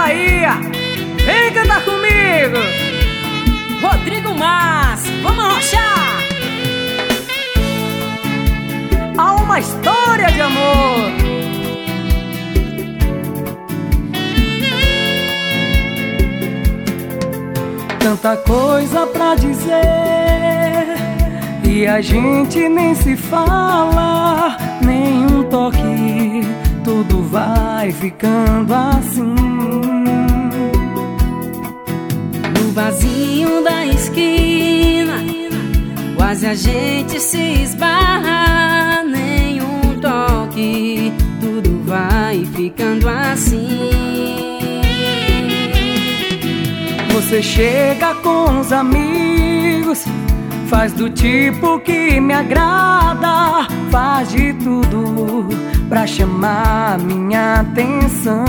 Bahia. Vem cantar comigo, Rodrigo Mas, vamos arrochar. há uma história de amor. Tanta coisa pra dizer e a gente nem se fala, nenhum toque, tudo vai ficando assim. No vazio da esquina, quase a gente se esbarra, nenhum toque, tudo vai ficando assim. Você chega com os amigos, faz do tipo que me agrada, faz de tudo pra chamar minha atenção.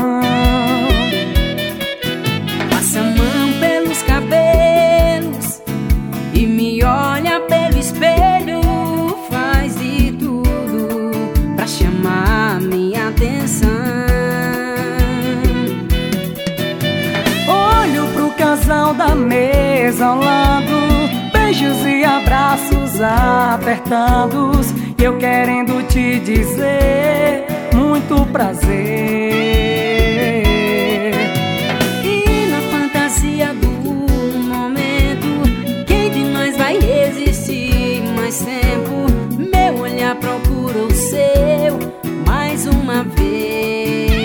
Passa a mão pelos cabelos e me olha pelo espelho, faz de tudo pra chamar minha atenção. Olho pro casal da mesa ao lado, beijos e abraços apertados, e eu querendo te dizer muito prazer. E na fantasia do momento, quem de nós vai resistir mais tempo? Meu olhar procura o seu mais uma vez.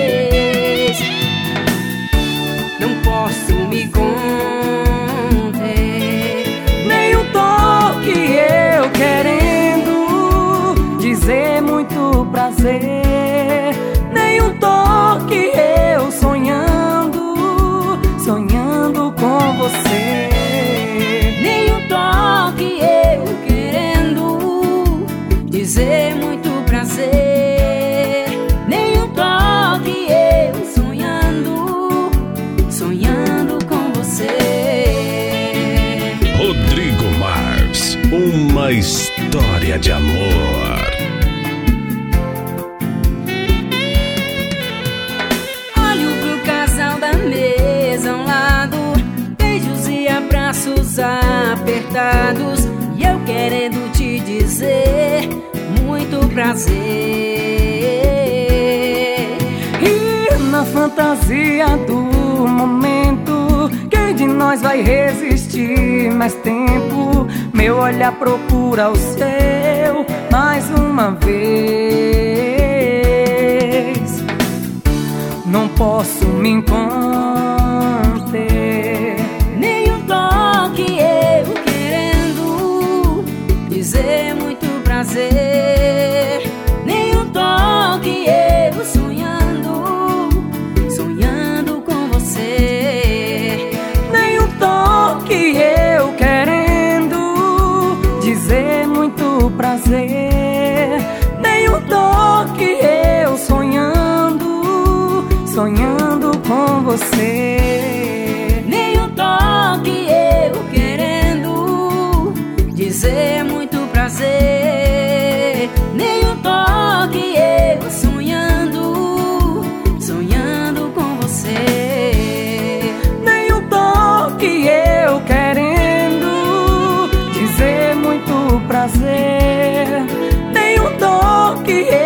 Não posso me conter, Nem um toque eu querendo dizer muito prazer, nem um toque eu sonhando, sonhando com você. nem um toque eu querendo dizer muito prazer, nem um toque eu sonhando, sonhando com você. Rodrigo Mas, uma história de amor. Olho pro casal da mesa ao lado, beijos e abraços apertados, e eu querendo te dizer muito prazer. E na fantasia do momento, quem de nós vai resistir mais tempo? Meu olhar procura o seu mais uma vez. Não posso me conter, Nem um toque eu querendo dizer muito prazer, nem um toque eu sonhando, sonhando com você. nem um toque eu querendo dizer muito prazer, nem um toque eu sonhando, sonhando com você. Nem um toque eu querendo dizer muito prazer, nem um toque eu sonhando, sonhando com você. Nem um toque eu querendo dizer muito prazer, nem um toque